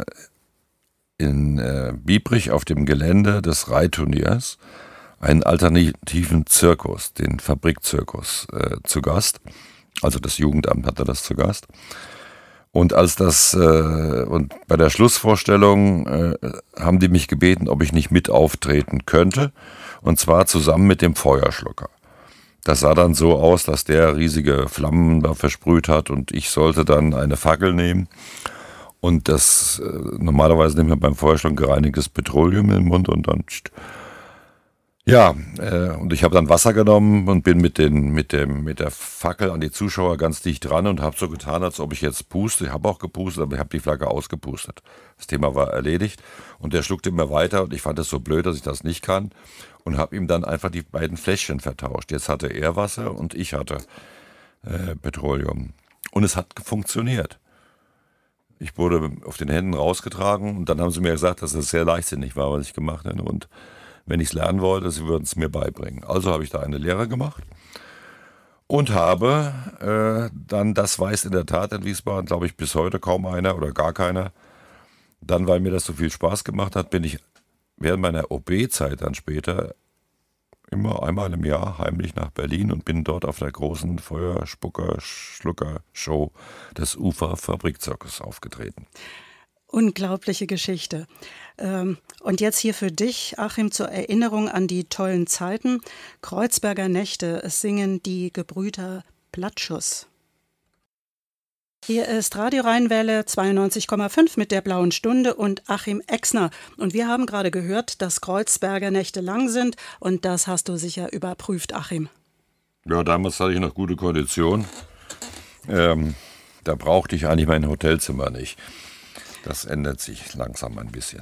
in äh, Biebrich auf dem Gelände des Reitturniers einen alternativen Zirkus, den Fabrikzirkus, äh, zu Gast. Also das Jugendamt hatte das zu Gast. Und als das äh, und bei der Schlussvorstellung äh, haben die mich gebeten, ob ich nicht mit auftreten könnte, und zwar zusammen mit dem Feuerschlucker. Das sah dann so aus, dass der riesige Flammen da versprüht hat und ich sollte dann eine Fackel nehmen und das äh, normalerweise nimmt man beim Feuerschlucken gereinigtes Petroleum in den Mund und dann tsch, ja, äh, und ich habe dann Wasser genommen und bin mit, den, mit, dem, mit der Fackel an die Zuschauer ganz dicht dran und habe so getan, als ob ich jetzt puste. Ich habe auch gepustet, aber ich habe die Flagge ausgepustet. Das Thema war erledigt und der schluckte immer weiter und ich fand es so blöd, dass ich das nicht kann und habe ihm dann einfach die beiden Fläschchen vertauscht. Jetzt hatte er Wasser und ich hatte äh, Petroleum. Und es hat funktioniert. Ich wurde auf den Händen rausgetragen und dann haben sie mir gesagt, dass das sehr leichtsinnig war, was ich gemacht habe. Und wenn ich es lernen wollte, sie würden es mir beibringen. Also habe ich da eine Lehre gemacht und habe äh, dann, das weiß in der Tat in Wiesbaden, glaube ich, bis heute kaum einer oder gar keiner. Dann, weil mir das so viel Spaß gemacht hat, bin ich während meiner O B-Zeit dann später immer einmal im Jahr heimlich nach Berlin und bin dort auf der großen Feuerspucker-Schlucker-Show des Ufer-Fabrikzirkus aufgetreten. Unglaubliche Geschichte. Und jetzt hier für dich, Achim, zur Erinnerung an die tollen Zeiten. Kreuzberger Nächte, es singen die Gebrüder Blattschuss. Hier ist Radio Rheinwelle zweiundneunzig Komma fünf mit der Blauen Stunde und Achim Exner. Und wir haben gerade gehört, dass Kreuzberger Nächte lang sind und das hast du sicher überprüft, Achim. Ja, damals hatte ich noch gute Kondition. Ähm, da brauchte ich eigentlich mein Hotelzimmer nicht. Das ändert sich langsam ein bisschen.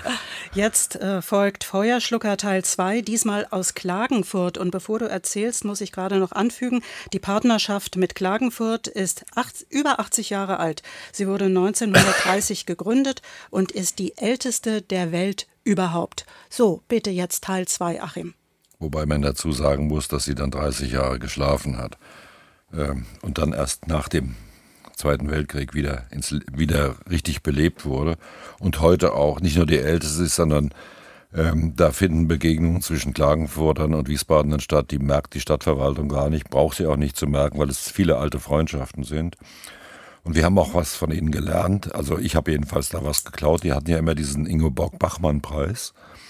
Jetzt äh, folgt Feuerschlucker Teil zwei, diesmal aus Klagenfurt. Und bevor du erzählst, muss ich gerade noch anfügen, die Partnerschaft mit Klagenfurt ist acht, über achtzig Jahre alt. Sie wurde neunzehnhundertdreißig gegründet und ist die älteste der Welt überhaupt. So, bitte jetzt Teil zwei, Achim. Wobei man dazu sagen muss, dass sie dann dreißig Jahre geschlafen hat. Ähm, und dann erst nach dem Zweiten Weltkrieg wieder, ins, wieder richtig belebt wurde und heute auch nicht nur die älteste ist, sondern ähm, da finden Begegnungen zwischen Klagenfurtern und Wiesbadenern statt, die merkt die Stadtverwaltung gar nicht, braucht sie auch nicht zu merken, weil es viele alte Freundschaften sind. Und wir haben auch was von ihnen gelernt, also ich habe jedenfalls da was geklaut, die hatten ja immer diesen Ingeborg-Bachmann-Preis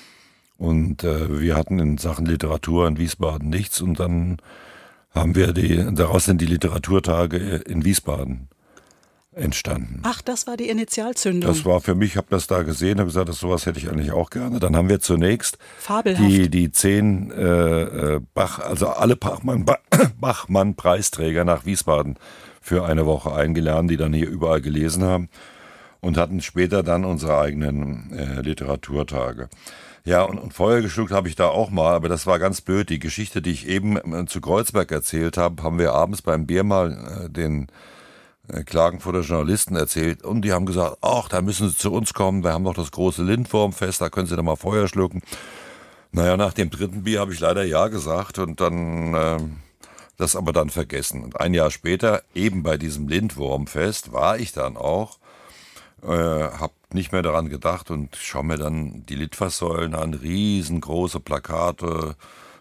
und äh, wir hatten in Sachen Literatur in Wiesbaden nichts und dann haben wir die, daraus sind die Literaturtage in Wiesbaden entstanden. Ach, das war die Initialzündung. Das war für mich, ich habe das da gesehen, habe gesagt, das, sowas hätte ich eigentlich auch gerne. Dann haben wir zunächst Fabelhaft. die, die zehn äh, Bach, also alle Bachmann, Bachmann-Preisträger nach Wiesbaden für eine Woche eingeladen, die dann hier überall gelesen haben und hatten später dann unsere eigenen äh, Literaturtage. Ja, und, und Feuer geschluckt habe ich da auch mal, aber das war ganz blöd. Die Geschichte, die ich eben äh, zu Kreuzberg erzählt habe, haben wir abends beim Bier mal äh, den äh, Klagenfurter Journalisten erzählt und die haben gesagt, ach, da müssen Sie zu uns kommen, wir haben noch das große Lindwurmfest, da können Sie doch mal Feuer schlucken. Naja, nach dem dritten Bier habe ich leider ja gesagt und dann äh, das aber dann vergessen. Und ein Jahr später, eben bei diesem Lindwurmfest, war ich dann auch, äh, habe nicht mehr daran gedacht und schaue mir dann die Litfaßsäulen an, riesengroße Plakate,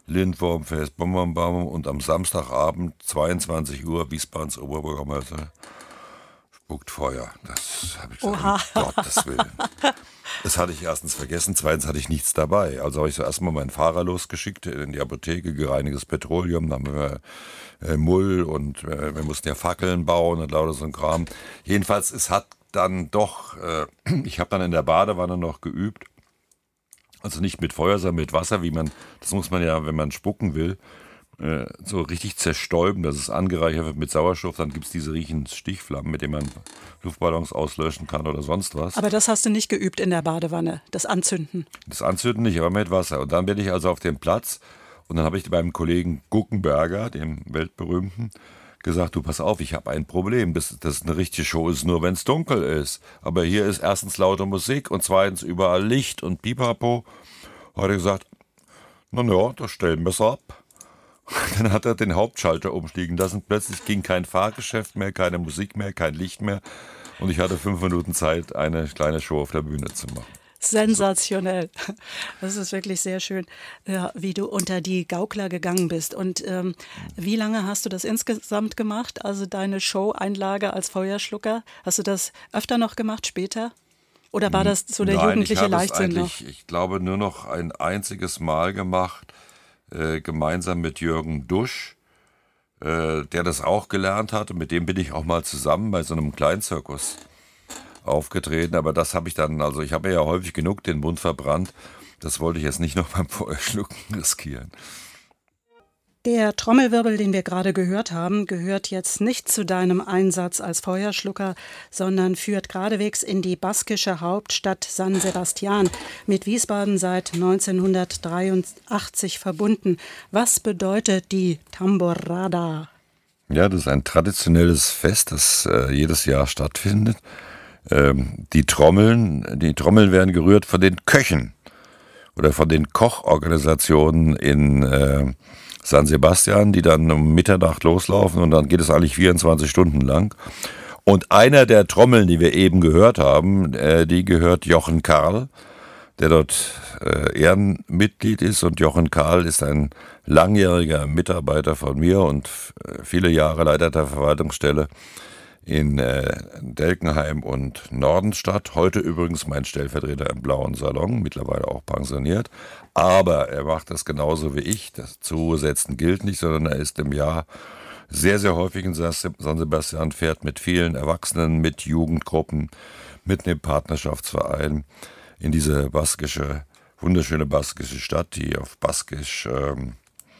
Lindwurmfest, bam, bam, bam, und am Samstagabend, zweiundzwanzig Uhr, Wiesbadens Oberbürgermeister spuckt Feuer. Das habe ich gesagt, Oha. um Gottes Willen. Das hatte ich erstens vergessen, zweitens hatte ich nichts dabei. Also habe ich so erstmal meinen Fahrer losgeschickt in die Apotheke, gereinigtes Petroleum, dann haben wir äh, Mull und äh, wir mussten ja Fackeln bauen und lauter so ein Kram. Jedenfalls, es hat dann doch, äh, ich habe dann in der Badewanne noch geübt, also nicht mit Feuer, sondern mit Wasser, wie man, das muss man ja, wenn man spucken will, äh, so richtig zerstäuben, dass es angereichert wird mit Sauerstoff, dann gibt es diese riechenden Stichflammen, mit denen man Luftballons auslöschen kann oder sonst was. Aber das hast du nicht geübt in der Badewanne, das Anzünden. Das Anzünden nicht, aber mit Wasser. Und dann bin ich also auf dem Platz und dann habe ich beim Kollegen Guckenberger, dem weltberühmten, gesagt, du pass auf, ich habe ein Problem. Das, das eine richtige Show ist nur, wenn es dunkel ist. Aber hier ist erstens laute Musik und zweitens überall Licht und Pipapo. Hat er gesagt, na ja, das stellen wir es ab. Dann hat er den Hauptschalter umstiegen lassen. Plötzlich ging kein Fahrgeschäft mehr, keine Musik mehr, kein Licht mehr. Und ich hatte fünf Minuten Zeit, eine kleine Show auf der Bühne zu machen. Sensationell. Das ist wirklich sehr schön, ja, wie du unter die Gaukler gegangen bist. Und ähm, wie lange hast du das insgesamt gemacht? Also deine Show-Einlage als Feuerschlucker? Hast du das öfter noch gemacht, später? Oder war das so der Nein, jugendliche ich habe es Leichtsinn noch? eigentlich, ich glaube, nur noch ein einziges Mal gemacht, äh, gemeinsam mit Jürgen Dusch, äh, der das auch gelernt hat. Und mit dem bin ich auch mal zusammen bei so einem Kleinzirkus aufgetreten. Aber das habe ich dann, also ich habe mir ja häufig genug den Mund verbrannt. Das wollte ich jetzt nicht noch beim Feuerschlucken riskieren. Der Trommelwirbel, den wir gerade gehört haben, gehört jetzt nicht zu deinem Einsatz als Feuerschlucker, sondern führt geradewegs in die baskische Hauptstadt San Sebastian, mit Wiesbaden seit neunzehnhundertdreiundachtzig verbunden. Was bedeutet die Tamborrada? Ja, das ist ein traditionelles Fest, das äh, jedes Jahr stattfindet. Ähm, die Trommeln, die Trommeln werden gerührt von den Köchen oder von den Kochorganisationen in äh, San Sebastian, die dann um Mitternacht loslaufen und dann geht es eigentlich vierundzwanzig Stunden lang. Und einer der Trommeln, die wir eben gehört haben, äh, die gehört Jochen Karl, der dort äh, Ehrenmitglied ist. Und Jochen Karl ist ein langjähriger Mitarbeiter von mir und äh, viele Jahre Leiter der Verwaltungsstelle in äh, Delkenheim und Nordenstadt. Heute übrigens mein Stellvertreter im Blauen Salon, mittlerweile auch pensioniert. Aber er macht das genauso wie ich. Das Zusetzen gilt nicht, sondern er ist im Jahr sehr, sehr häufig in San Sebastian, fährt mit vielen Erwachsenen, mit Jugendgruppen, mit einem Partnerschaftsverein in diese baskische, wunderschöne baskische Stadt, die auf Baskisch, ähm,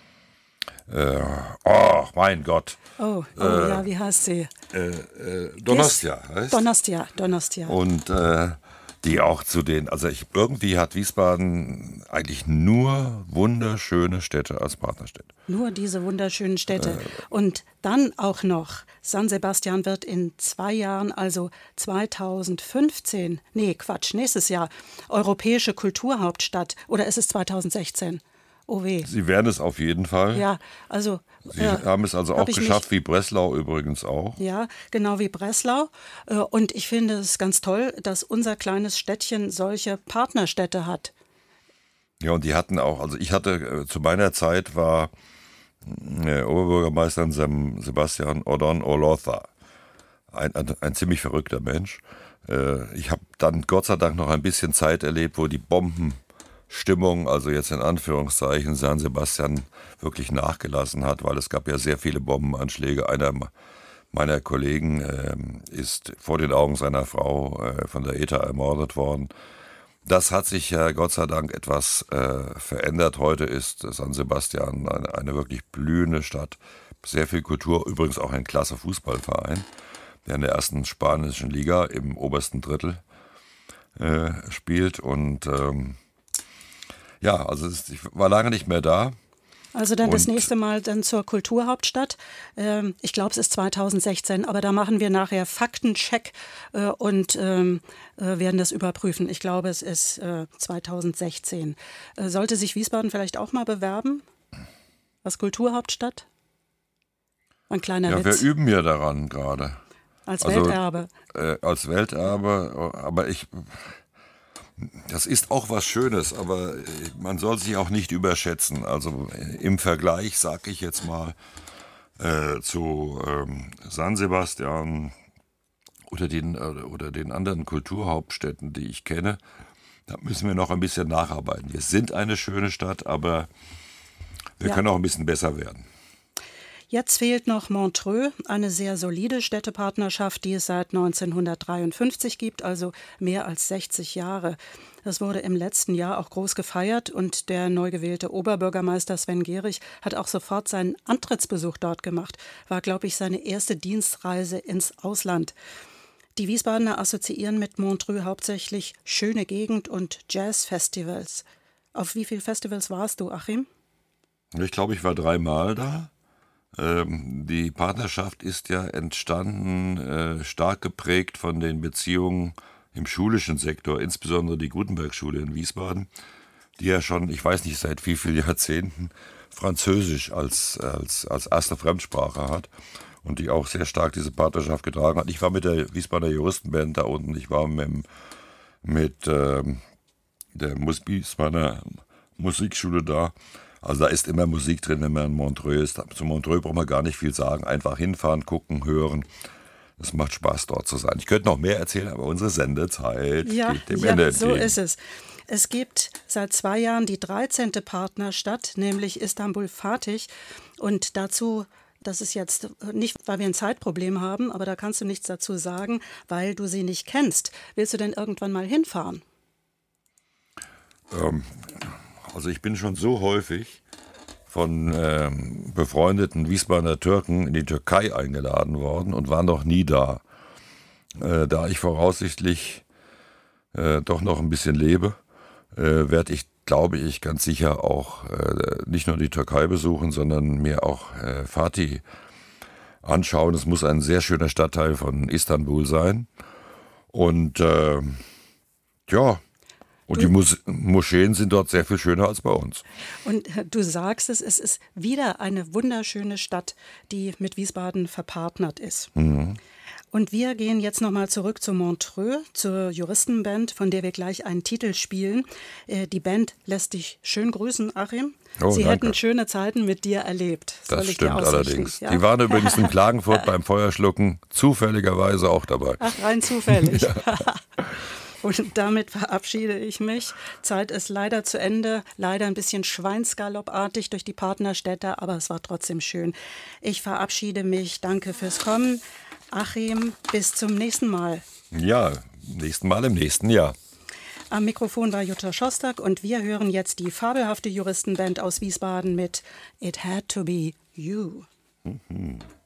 äh, oh mein Gott. Oh, oh äh, ja, wie heißt sie? Äh, äh, Donostia heißt. Donostia, Donostia. Und äh, die auch zu den, also ich, irgendwie hat Wiesbaden eigentlich nur wunderschöne Städte als Partnerstädte. Nur diese wunderschönen Städte. Äh, Und dann auch noch, San Sebastian wird in zwei Jahren, also zweitausendfünfzehn, nee, Quatsch, nächstes Jahr, europäische Kulturhauptstadt. Oder ist es zweitausendsechzehn? Oh weh. Sie werden es auf jeden Fall. Ja, also. Sie äh, haben es also auch geschafft, wie Breslau übrigens auch. Ja, genau wie Breslau. Und ich finde es ganz toll, dass unser kleines Städtchen solche Partnerstädte hat. Ja, und die hatten auch, also ich hatte, zu meiner Zeit war äh, Oberbürgermeister in San Sebastian Odon Olotha. Ein, ein, ein ziemlich verrückter Mensch. Äh, ich habe dann Gott sei Dank noch ein bisschen Zeit erlebt, wo die Bomben Stimmung, also jetzt in Anführungszeichen, San Sebastian wirklich nachgelassen hat, weil es gab ja sehr viele Bombenanschläge. Einer meiner Kollegen äh, ist vor den Augen seiner Frau äh, von der E T A ermordet worden. Das hat sich ja Gott sei Dank etwas äh, verändert. Heute ist San Sebastian eine, eine wirklich blühende Stadt, sehr viel Kultur, übrigens auch ein klasse Fußballverein, der in der ersten spanischen Liga im obersten Drittel äh, spielt und ähm, ja, also ich war lange nicht mehr da. Also dann und das nächste Mal dann zur Kulturhauptstadt. Ähm, ich glaube, es ist zweitausendsechzehn, aber da machen wir nachher Faktencheck äh, und ähm, äh, werden das überprüfen. Ich glaube, es ist äh, zweitausendsechzehn. Äh, sollte sich Wiesbaden vielleicht auch mal bewerben als Kulturhauptstadt? Ein kleiner ja, Witz. Wir üben ja daran gerade. Als also, Welterbe. Äh, als Welterbe, aber ich... Das ist auch was Schönes, aber man soll sich auch nicht überschätzen. Also im Vergleich, sage ich jetzt mal, äh, zu ähm, San Sebastian oder den, oder den anderen Kulturhauptstädten, die ich kenne, da müssen wir noch ein bisschen nacharbeiten. Wir sind eine schöne Stadt, aber wir Ja. können auch ein bisschen besser werden. Jetzt fehlt noch Montreux, eine sehr solide Städtepartnerschaft, die es seit neunzehnhundertdreiundfünfzig gibt, also mehr als sechzig Jahre. Das wurde im letzten Jahr auch groß gefeiert und der neu gewählte Oberbürgermeister Sven Gehrig hat auch sofort seinen Antrittsbesuch dort gemacht. War, glaube ich, seine erste Dienstreise ins Ausland. Die Wiesbadener assoziieren mit Montreux hauptsächlich schöne Gegend und Jazzfestivals. Auf wie viele Festivals warst du, Achim? Ich glaube, ich war dreimal da. Ähm, die Partnerschaft ist ja entstanden, äh, stark geprägt von den Beziehungen im schulischen Sektor, insbesondere die Gutenberg-Schule in Wiesbaden, die ja schon, ich weiß nicht seit wie vielen Jahrzehnten, Französisch als, als, als erste Fremdsprache hat und die auch sehr stark diese Partnerschaft getragen hat. Ich war mit der Wiesbadener Juristenband da unten, ich war mit, mit ähm, der Wiesbadener Musikschule da. Also da ist immer Musik drin, wenn man in Montreux ist. Zu Montreux braucht man gar nicht viel sagen. Einfach hinfahren, gucken, hören. Es macht Spaß, dort zu sein. Ich könnte noch mehr erzählen, aber unsere Sendezeit Ja, geht dem ja, Ende so entgegen. ist es. Es gibt seit zwei Jahren die dreizehnte Partnerstadt, nämlich Istanbul Fatih. Und dazu, das ist jetzt nicht, weil wir ein Zeitproblem haben, aber da kannst du nichts dazu sagen, weil du sie nicht kennst. Willst du denn irgendwann mal hinfahren? Ähm, also ich bin schon so häufig von ähm, befreundeten Wiesbadener Türken in die Türkei eingeladen worden und war noch nie da. Äh, da ich voraussichtlich äh, doch noch ein bisschen lebe, äh, werde ich, glaube ich, ganz sicher auch äh, nicht nur die Türkei besuchen, sondern mir auch äh, Fatih anschauen. Es muss ein sehr schöner Stadtteil von Istanbul sein. Und äh, ja, und die Mus- Moscheen sind dort sehr viel schöner als bei uns. Und du sagst es, es ist wieder eine wunderschöne Stadt, die mit Wiesbaden verpartnert ist. Mhm. Und wir gehen jetzt nochmal zurück zu Montreux, zur Juristenband, von der wir gleich einen Titel spielen. Äh, Die Band lässt dich schön grüßen, Achim. Oh, Sie danke. hätten schöne Zeiten mit dir erlebt. Soll Das ich dir stimmt ausrichten? allerdings. Ja? Die waren übrigens in Klagenfurt beim Feuerschlucken zufälligerweise auch dabei. Ach, rein zufällig. Und damit verabschiede ich mich. Zeit ist leider zu Ende, leider ein bisschen schweinsgaloppartig durch die Partnerstädte, aber es war trotzdem schön. Ich verabschiede mich, danke fürs Kommen. Achim, bis zum nächsten Mal. Ja, nächsten Mal im nächsten Jahr. Am Mikrofon war Jutta Schostak und wir hören jetzt die fabelhafte Juristenband aus Wiesbaden mit It Had to Be You. Mhm.